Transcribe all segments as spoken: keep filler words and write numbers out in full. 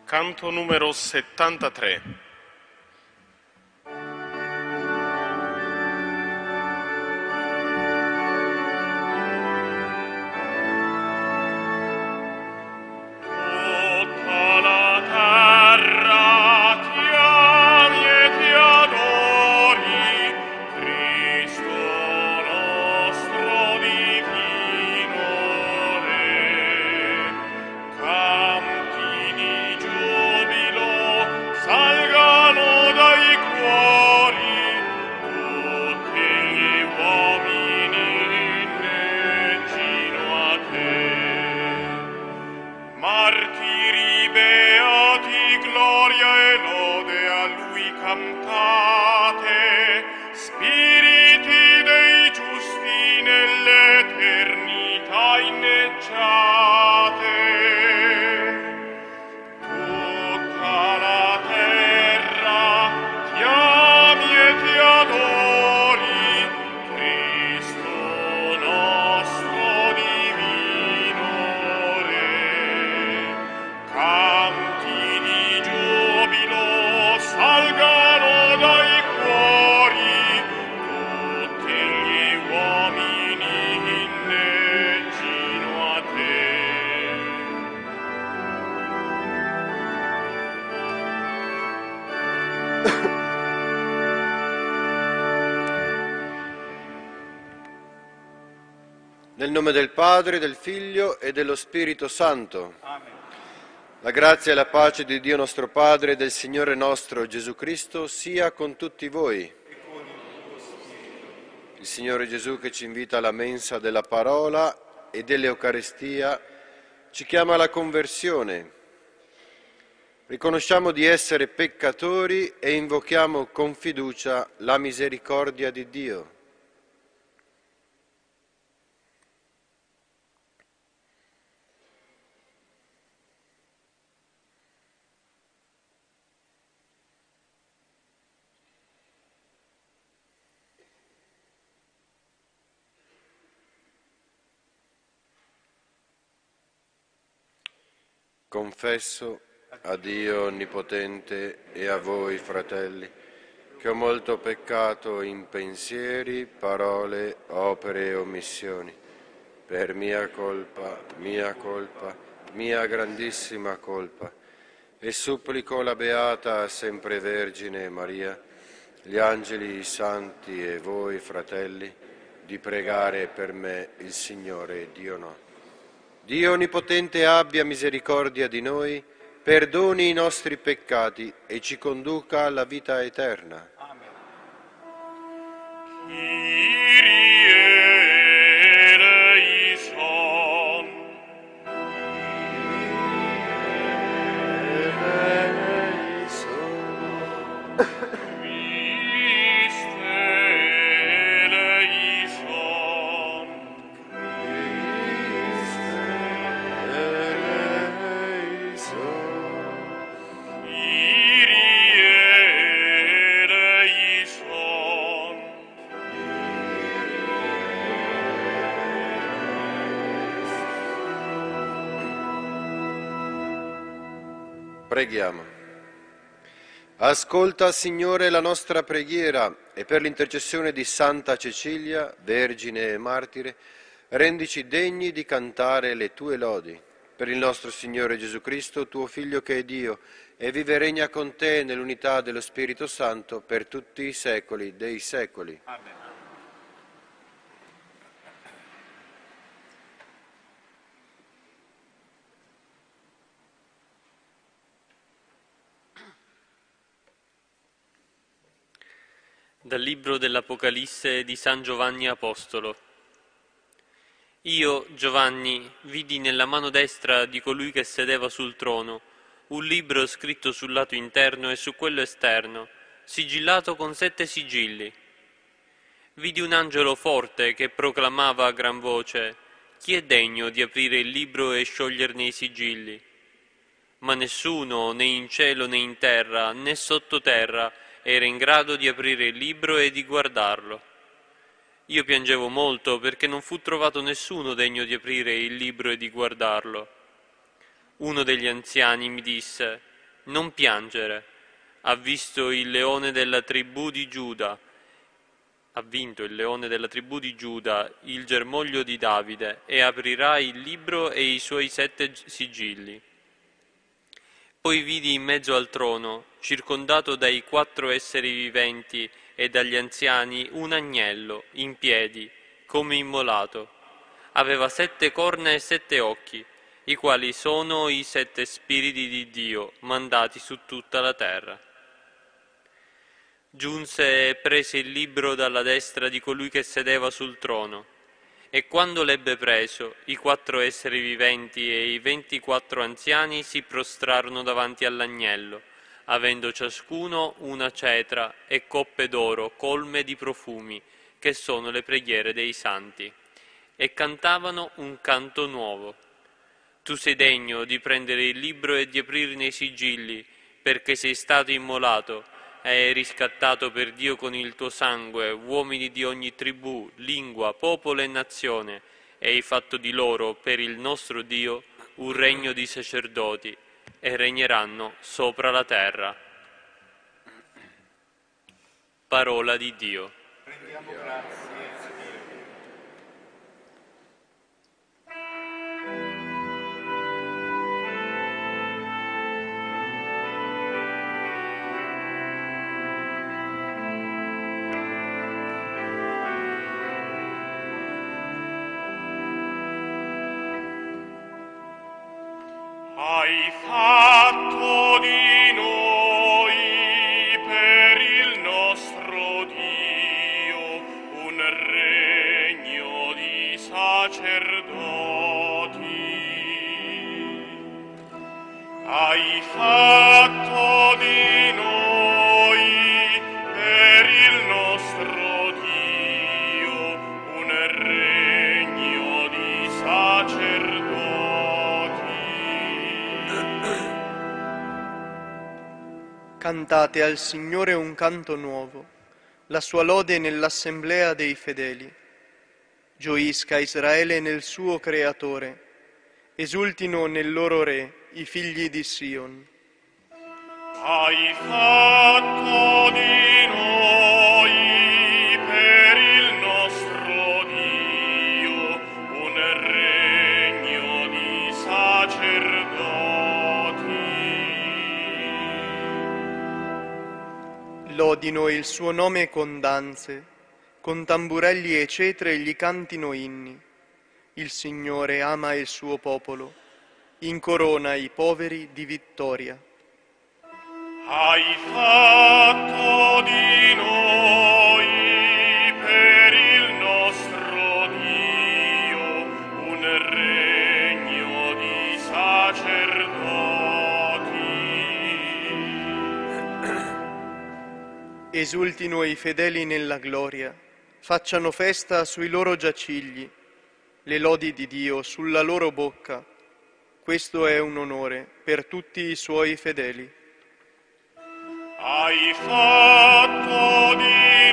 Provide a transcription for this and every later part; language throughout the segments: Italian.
Canto numero settantatré. Nel nome del Padre, del Figlio e dello Spirito Santo. Amen. La grazia e la pace di Dio nostro Padre e del Signore nostro Gesù Cristo sia con tutti voi. E con il tuo spirito. Il Signore Gesù, che ci invita alla mensa della parola e dell'Eucaristia, ci chiama alla conversione. Riconosciamo di essere peccatori e invochiamo con fiducia la misericordia di Dio. Confesso a Dio Onnipotente e a voi, fratelli, che ho molto peccato in pensieri, parole, opere e omissioni, per mia colpa, mia colpa, mia grandissima colpa, e supplico la Beata Sempre Vergine Maria, gli angeli, i santi e voi, fratelli, di pregare per me il Signore Dio nostro. Dio Onnipotente abbia misericordia di noi, perdoni i nostri peccati e ci conduca alla vita eterna. Amen. Preghiamo. Ascolta, Signore, la nostra preghiera e per l'intercessione di Santa Cecilia, Vergine e Martire, rendici degni di cantare le tue lodi. Per il nostro Signore Gesù Cristo, tuo Figlio che è Dio, e vive e regna con te nell'unità dello Spirito Santo per tutti i secoli dei secoli. Amen. Dal libro dell'Apocalisse di San Giovanni Apostolo. Io, Giovanni, vidi nella mano destra di colui che sedeva sul trono un libro scritto sul lato interno e su quello esterno, sigillato con sette sigilli. Vidi un angelo forte che proclamava a gran voce: «Chi è degno di aprire il libro e scioglierne i sigilli?» Ma nessuno, né in cielo né in terra, né sottoterra, era in grado di aprire il libro e di guardarlo. Io piangevo molto perché non fu trovato nessuno degno di aprire il libro e di guardarlo. Uno degli anziani mi disse: non piangere. Ha visto il leone della tribù di Giuda, ha vinto il leone della tribù di Giuda, il germoglio di Davide, e aprirà il libro e i suoi sette sigilli. Poi vidi in mezzo al trono, circondato dai quattro esseri viventi e dagli anziani, un agnello in piedi, come immolato. Aveva sette corna e sette occhi, i quali sono i sette spiriti di Dio mandati su tutta la terra. Giunse e prese il libro dalla destra di colui che sedeva sul trono, e quando l'ebbe preso, i quattro esseri viventi e i ventiquattro anziani si prostrarono davanti all'agnello, avendo ciascuno una cetra e coppe d'oro colme di profumi, che sono le preghiere dei santi, e cantavano un canto nuovo. Tu sei degno di prendere il libro e di aprirne i sigilli, perché sei stato immolato e hai riscattato per Dio con il tuo sangue uomini di ogni tribù, lingua, popolo e nazione, e hai fatto di loro, per il nostro Dio, un regno di sacerdoti, e regneranno sopra la terra. Parola di Dio. Rendiamo grazie a Dio. Hai fatto di noi per il nostro Dio un regno di sacerdoti. Hai fatto di noi per il nostro Dio un regno di sacerdoti. Cantate al Signore un canto nuovo, la sua lode nell'assemblea dei fedeli. Gioisca Israele nel suo Creatore, esultino nel loro Re i figli di Sion. Hai fatto di noi per il nostro Dio un regno di sacerdoti. Lodino il suo nome con danze, con tamburelli e cetre gli cantino inni. Il Signore ama il suo popolo, incorona i poveri di vittoria. Hai fatto di noi per il nostro Dio un regno di sacerdoti. Esultino i fedeli nella gloria, facciano festa sui loro giacigli, le lodi di Dio sulla loro bocca. Questo è un onore per tutti i suoi fedeli. Hai fatto di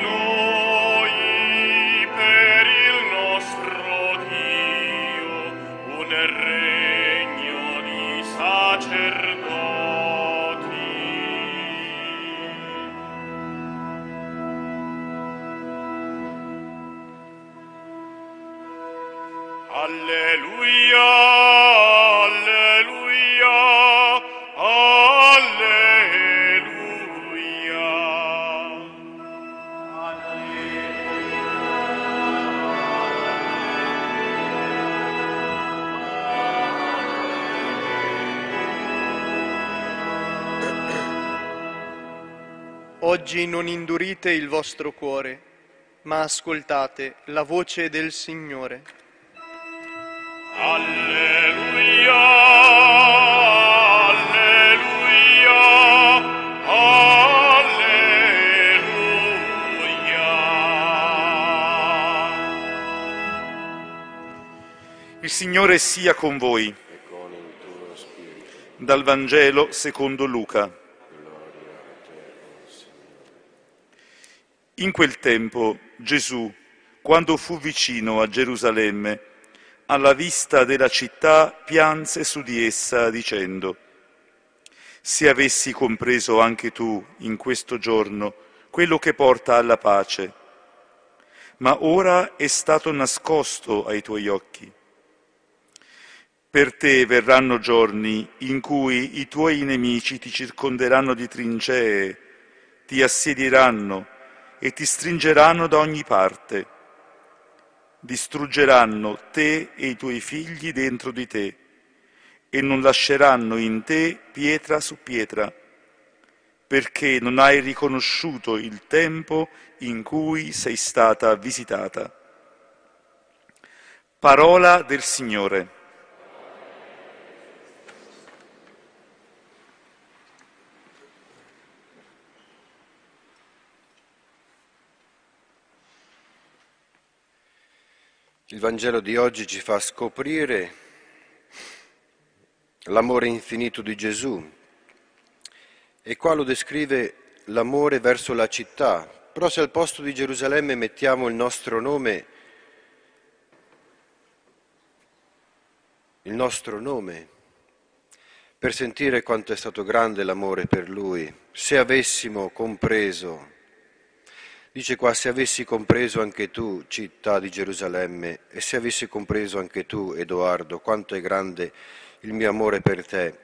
noi per il nostro Dio un regno di sacerdoti. Alleluia, alleluia, alleluia. Oggi non indurite il vostro cuore, ma ascoltate la voce del Signore. Alleluia, alleluia, alleluia. Il Signore sia con voi. e con il tuo spirito. Dal Vangelo secondo Luca. Gloria a te, o Signore. In quel tempo Gesù, quando fu vicino a Gerusalemme, alla vista della città pianse su di essa dicendo: se avessi compreso anche tu in questo giorno quello che porta alla pace, ma ora è stato nascosto ai tuoi occhi. Per te verranno giorni in cui i tuoi nemici ti circonderanno di trincee, ti assedieranno e ti stringeranno da ogni parte. Distruggeranno te e i tuoi figli dentro di te e non lasceranno in te pietra su pietra, perché non hai riconosciuto il tempo in cui sei stata visitata. Parola del Signore. Il Vangelo di oggi ci fa scoprire l'amore infinito di Gesù e qua lo descrive l'amore verso la città. Però se al posto di Gerusalemme mettiamo il nostro nome, il nostro nome, per sentire quanto è stato grande l'amore per Lui, se avessimo compreso, dice qua, se avessi compreso anche tu, città di Gerusalemme, e se avessi compreso anche tu, Edoardo, quanto è grande il mio amore per te.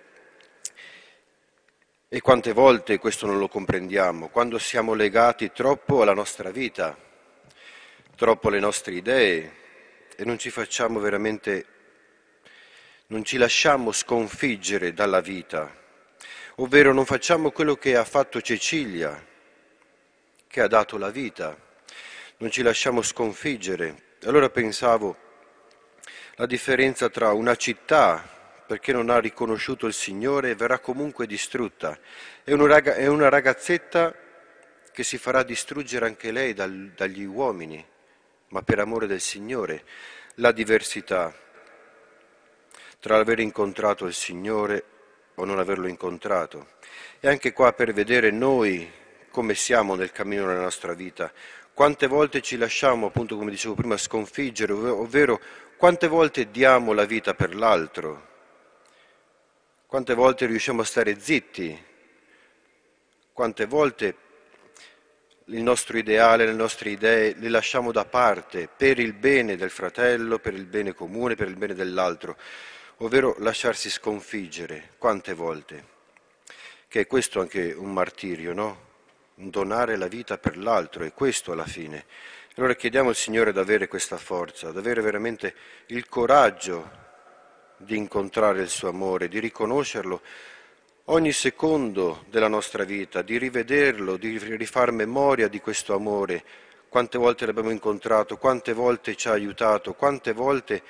E quante volte questo non lo comprendiamo, quando siamo legati troppo alla nostra vita, troppo alle nostre idee e non ci facciamo veramente, non ci lasciamo sconfiggere dalla vita, ovvero non facciamo quello che ha fatto Cecilia, che ha dato la vita, non ci lasciamo sconfiggere. Allora pensavo, la differenza tra una città, perché non ha riconosciuto il Signore, verrà comunque distrutta, e una ragazzetta che si farà distruggere anche lei dal, dagli uomini, ma per amore del Signore. La diversità tra l'aver incontrato il Signore o non averlo incontrato. E anche qua per vedere noi come siamo nel cammino della nostra vita, quante volte ci lasciamo, appunto come dicevo prima, sconfiggere, ovvero quante volte diamo la vita per l'altro, quante volte riusciamo a stare zitti, quante volte il nostro ideale, le nostre idee le lasciamo da parte per il bene del fratello, per il bene comune, per il bene dell'altro, ovvero lasciarsi sconfiggere, quante volte, che è questo anche un martirio, no? Donare la vita per l'altro, è questo alla fine. Allora chiediamo al Signore di avere questa forza, di avere veramente il coraggio di incontrare il suo amore, di riconoscerlo ogni secondo della nostra vita, di rivederlo, di rifar memoria di questo amore, quante volte l'abbiamo incontrato, quante volte ci ha aiutato, quante volte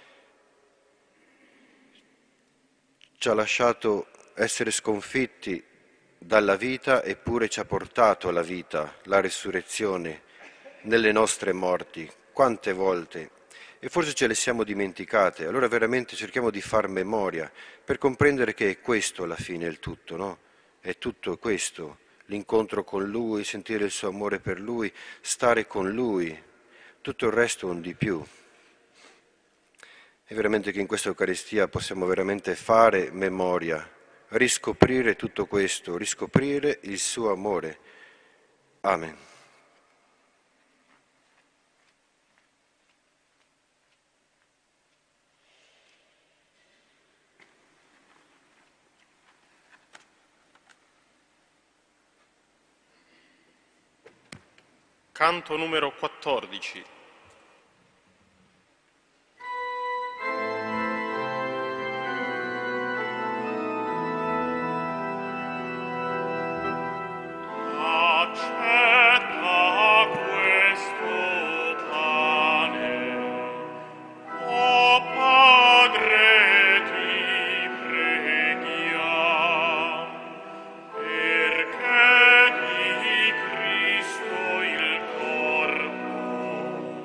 ci ha lasciato essere sconfitti dalla vita, eppure ci ha portato alla vita, la resurrezione, nelle nostre morti, quante volte. E forse ce le siamo dimenticate, allora veramente cerchiamo di far memoria per comprendere che è questo alla fine il tutto, no? È tutto questo, l'incontro con Lui, sentire il suo amore per Lui, stare con Lui, tutto il resto un di più. E veramente che in questa Eucaristia possiamo veramente fare memoria, riscoprire tutto questo, riscoprire il suo amore. Amen. Canto numero quattordici. Cristo il corpo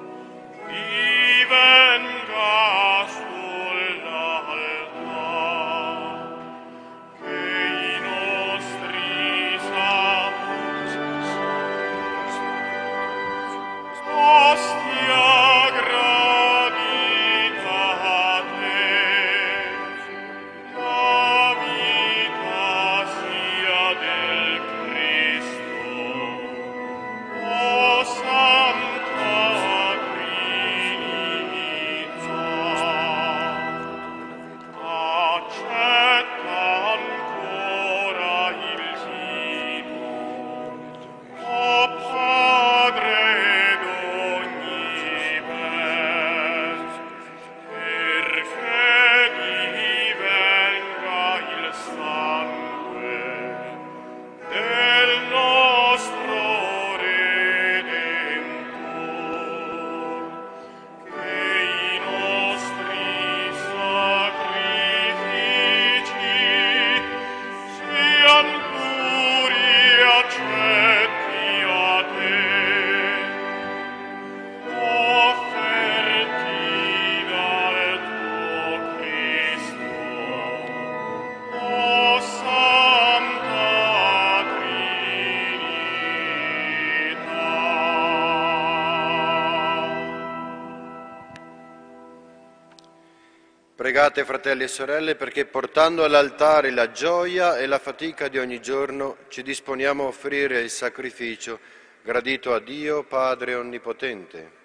Pregate, fratelli e sorelle, perché portando all'altare la gioia e la fatica di ogni giorno ci disponiamo a offrire il sacrificio gradito a Dio Padre Onnipotente.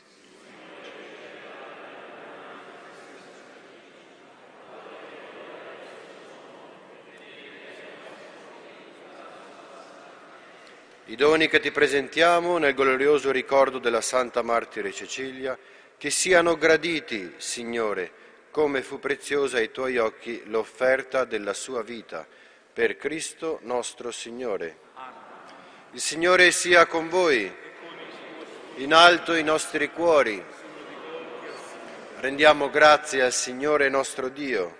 I doni che ti presentiamo nel glorioso ricordo della Santa Martire Cecilia, che siano graditi, Signore, come fu preziosa ai tuoi occhi l'offerta della sua vita, per Cristo nostro Signore. Il Signore sia con voi, in alto i nostri cuori. Rendiamo grazie al Signore nostro Dio.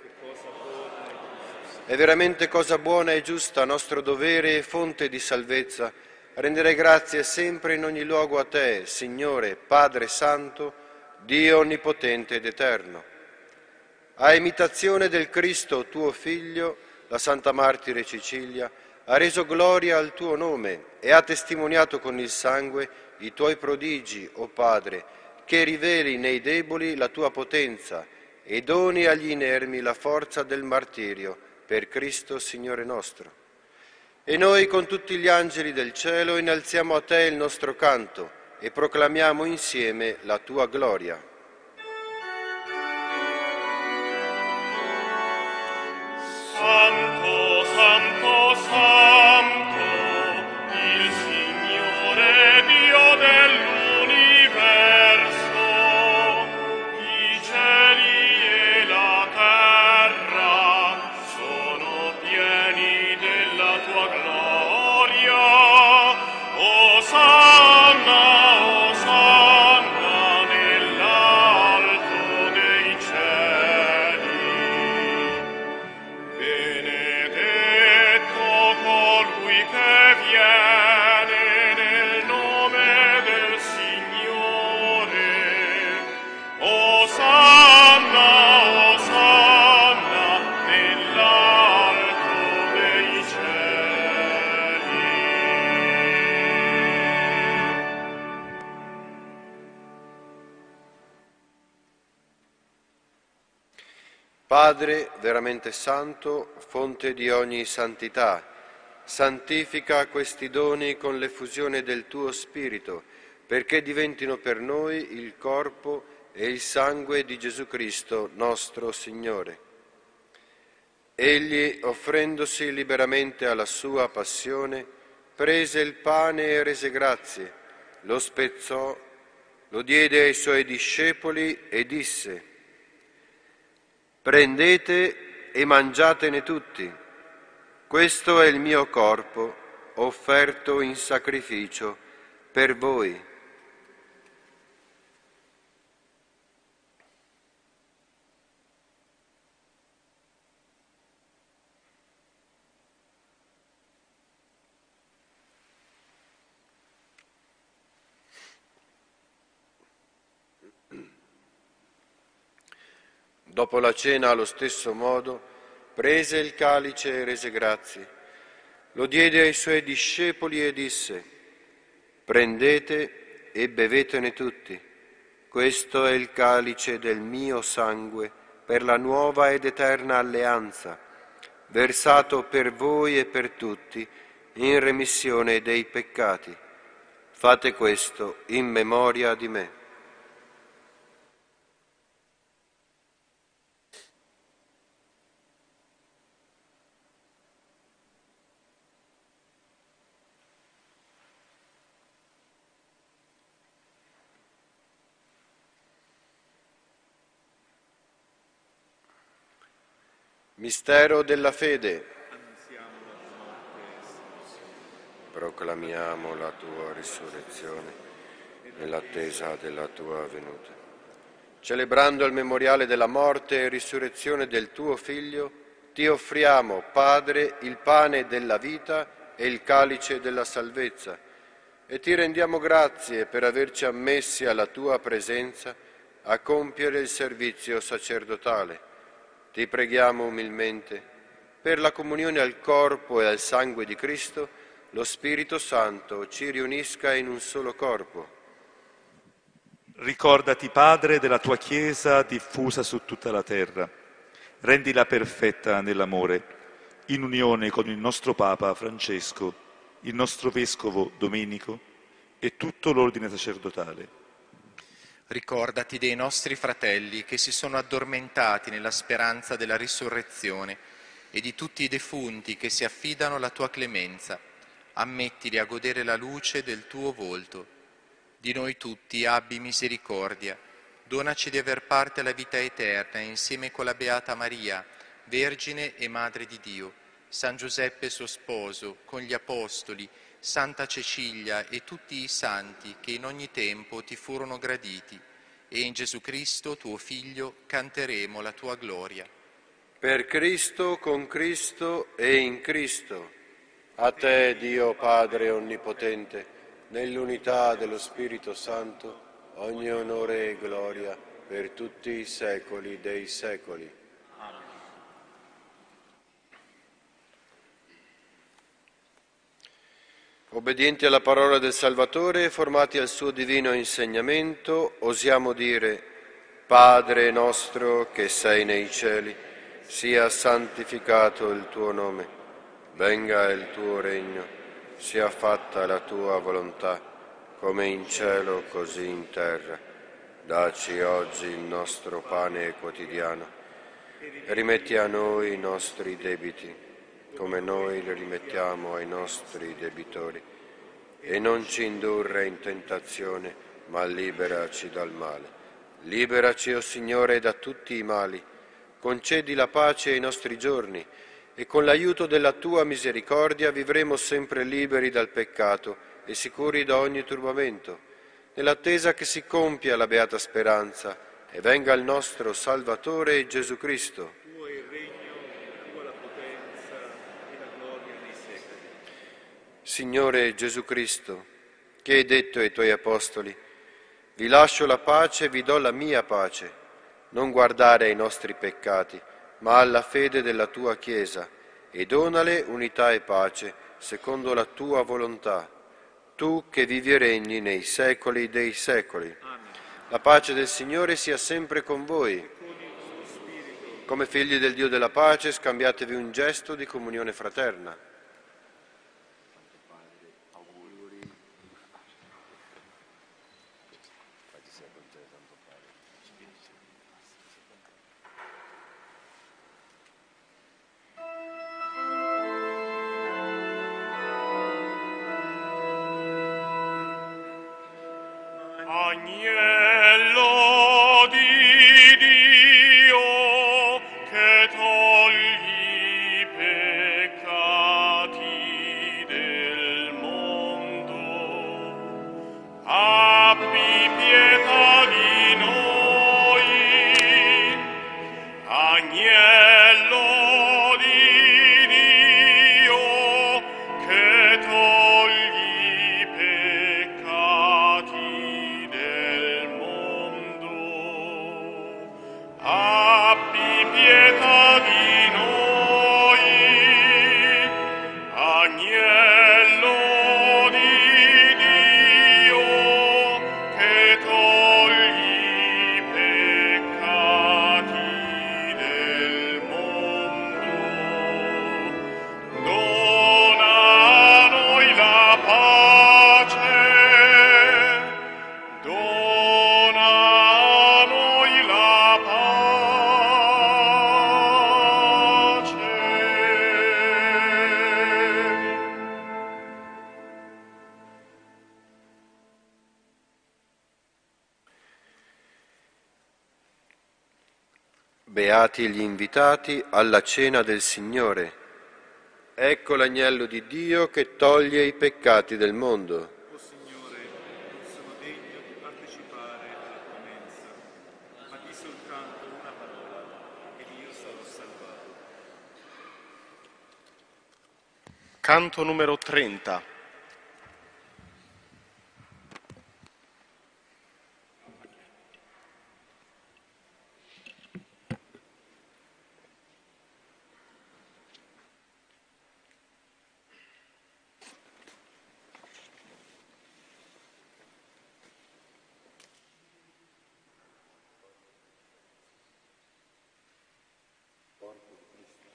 È veramente cosa buona e giusta, nostro dovere e fonte di salvezza, rendere grazie sempre in ogni luogo a te, Signore, Padre Santo, Dio Onnipotente ed Eterno. A imitazione del Cristo, tuo Figlio, la Santa Martire Cecilia, ha reso gloria al tuo nome e ha testimoniato con il sangue i tuoi prodigi, o Padre, che riveli nei deboli la tua potenza e doni agli inermi la forza del martirio, per Cristo Signore nostro. E noi con tutti gli angeli del cielo innalziamo a te il nostro canto e proclamiamo insieme la tua gloria. Santo, santo, santo, il Signore Dio dell'universo, i cieli e la terra sono pieni della tua gloria. Osanna, Osanna nell'alto dei cieli. Benedetto colui che viene nel nome del Signore. Osanna, Osanna nell'alto dei cieli. Padre veramente santo, fonte di ogni santità, santifica questi doni con l'effusione del tuo Spirito, perché diventino per noi il corpo e il sangue di Gesù Cristo, nostro Signore. Egli, offrendosi liberamente alla sua passione, prese il pane e rese grazie, lo spezzò, lo diede ai suoi discepoli e disse: prendete e mangiatene tutti, questo è il mio corpo, offerto in sacrificio per voi. Dopo la cena, allo stesso modo, prese il calice e rese grazie. Lo diede ai suoi discepoli e disse: prendete e bevetene tutti. Questo è il calice del mio sangue per la nuova ed eterna alleanza, versato per voi e per tutti in remissione dei peccati. Fate questo in memoria di me. Mistero della fede. Proclamiamo la tua risurrezione nell'attesa della tua venuta. Celebrando il memoriale della morte e risurrezione del tuo Figlio, ti offriamo, Padre, il pane della vita e il calice della salvezza, e ti rendiamo grazie per averci ammessi alla tua presenza a compiere il servizio sacerdotale. Ti preghiamo umilmente, per la comunione al corpo e al sangue di Cristo, lo Spirito Santo ci riunisca in un solo corpo. Ricordati, Padre, della tua Chiesa diffusa su tutta la terra. Rendila perfetta nell'amore, in unione con il nostro Papa Francesco, il nostro Vescovo Domenico e tutto l'ordine sacerdotale. Ricordati dei nostri fratelli che si sono addormentati nella speranza della risurrezione e di tutti i defunti che si affidano alla tua clemenza. Ammettili a godere la luce del tuo volto. Di noi tutti abbi misericordia. Donaci di aver parte alla vita eterna insieme con la Beata Maria, Vergine e Madre di Dio, San Giuseppe suo sposo, con gli Apostoli, Santa Cecilia e tutti i santi che in ogni tempo ti furono graditi, e in Gesù Cristo, tuo Figlio, canteremo la tua gloria. Per Cristo, con Cristo e in Cristo, a te, Dio Padre Onnipotente, nell'unità dello Spirito Santo, ogni onore e gloria per tutti i secoli dei secoli. Obbedienti alla parola del Salvatore e formati al suo divino insegnamento, osiamo dire: Padre nostro che sei nei cieli, sia santificato il tuo nome, venga il tuo regno, sia fatta la tua volontà, come in cielo così in terra. Dacci oggi il nostro pane quotidiano e rimetti a noi i nostri debiti, come noi li rimettiamo ai nostri debitori, e non ci indurre in tentazione, ma liberaci dal male. Liberaci, o Signore, da tutti i mali, concedi la pace ai nostri giorni, e con l'aiuto della Tua misericordia vivremo sempre liberi dal peccato e sicuri da ogni turbamento, nell'attesa che si compia la beata speranza e venga il nostro Salvatore Gesù Cristo. Signore Gesù Cristo, che hai detto ai Tuoi Apostoli: vi lascio la pace, vi do la mia pace, non guardare ai nostri peccati, ma alla fede della Tua Chiesa, e donale unità e pace, secondo la Tua volontà, Tu che vivi e regni nei secoli dei secoli. Amen. La pace del Signore sia sempre con voi. Come figli del Dio della pace, scambiatevi un gesto di comunione fraterna. Agnello di Dio che togli i peccati del mondo, abbi pietà di noi. Agnello di Dio che togli i peccati del mondo, abbi pietà di noi. Agnello di Dio che togli i peccati del mondo, dona a noi la pace, dona a noi la pace. Beati gli invitati alla cena del Signore. Ecco l'agnello di Dio che toglie i peccati del mondo. O Signore, non sono degno di partecipare alla tua mensa, ma di soltanto una parola ed io sarò salvato. Canto numero trenta.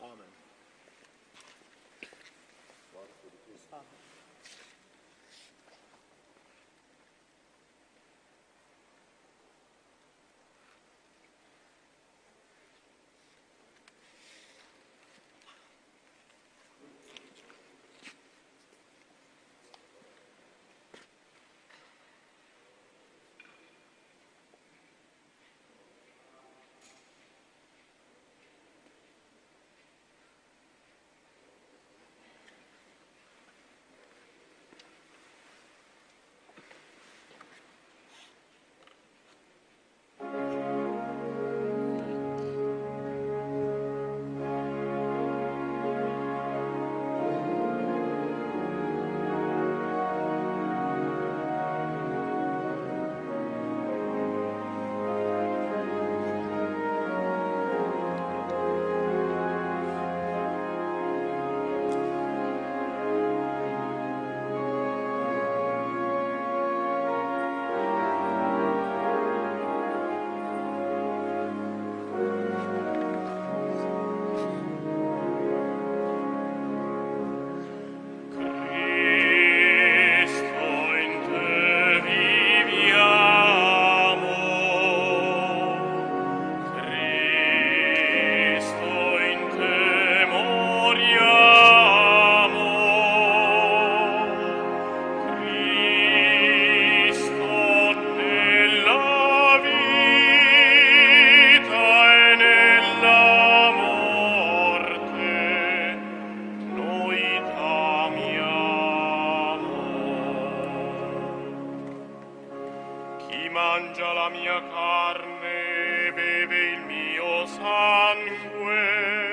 mangia la mia carne e beve il mio sangue,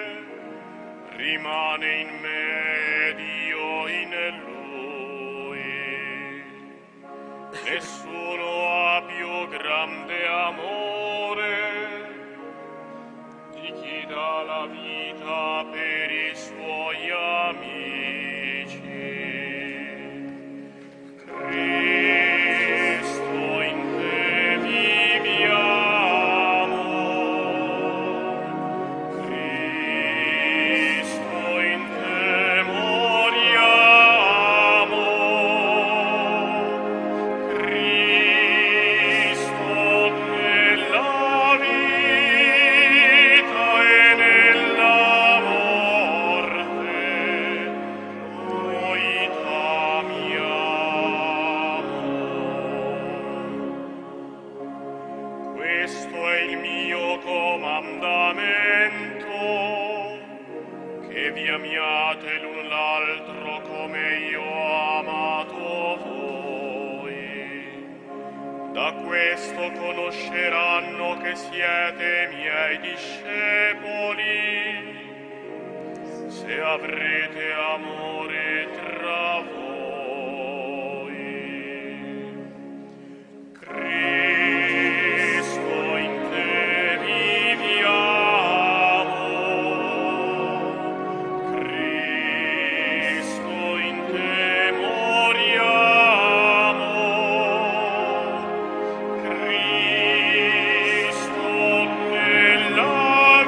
rimane in me ed io in lui. Nessuno ha più grande amore di chi dà la vita per i suoi amici. Cristo, in te viviamo. Cristo, in te moriamo. Cristo, nella vita e nella morte noi t'amiamo. Questo è il mio comandamento, che vi amiate l'un l'altro come io ho amato voi. Da questo conosceranno che siete miei discepoli, se avrete amore tra voi. Cristo, in te viviamo. Cristo, in te moriamo. Cristo, nella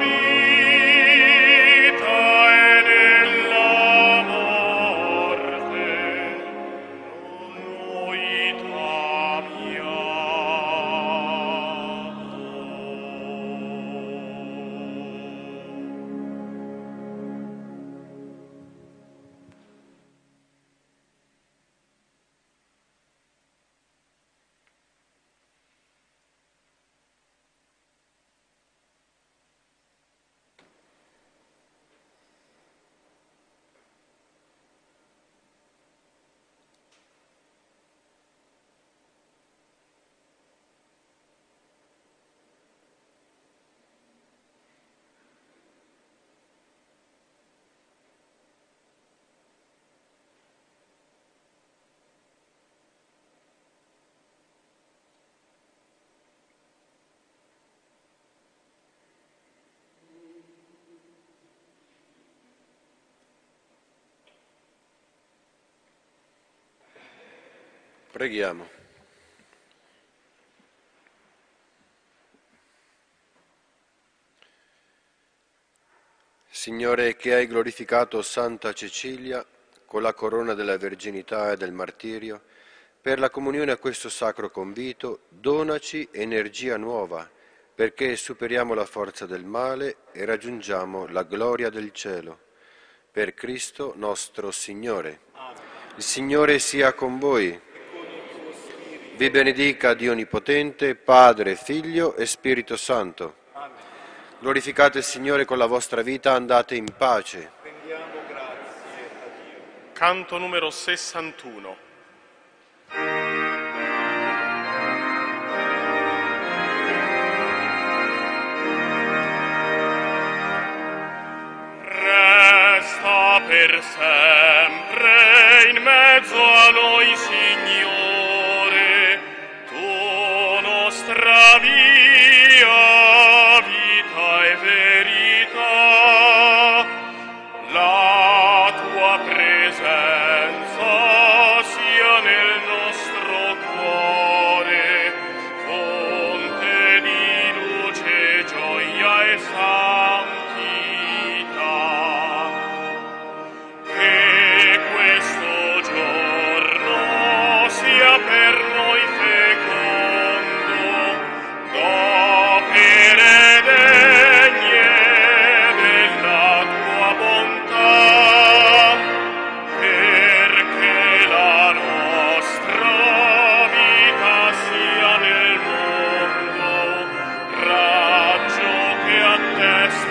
vita e nella morte noi t'amiamo. Preghiamo. Signore, che hai glorificato Santa Cecilia con la corona della verginità e del martirio, per la comunione a questo sacro convito, donaci energia nuova, perché superiamo la forza del male e raggiungiamo la gloria del cielo. Per Cristo nostro Signore. Il Signore sia con voi. Vi benedica Dio Onnipotente, Padre, Figlio e Spirito Santo. Glorificate il Signore con la vostra vita, andate in pace. Rendiamo grazie a Dio. Canto numero sessantuno. Resta per sempre in mezzo a noi, Signore, tu nostra via, vita e verità, la tua presenza sia nel nostro cuore, fonte di luce, gioia e santità. Che questo giorno sia per noi fecondo, d'opere degne della tua bontà, perché la nostra vita sia nel mondo raggio che attesta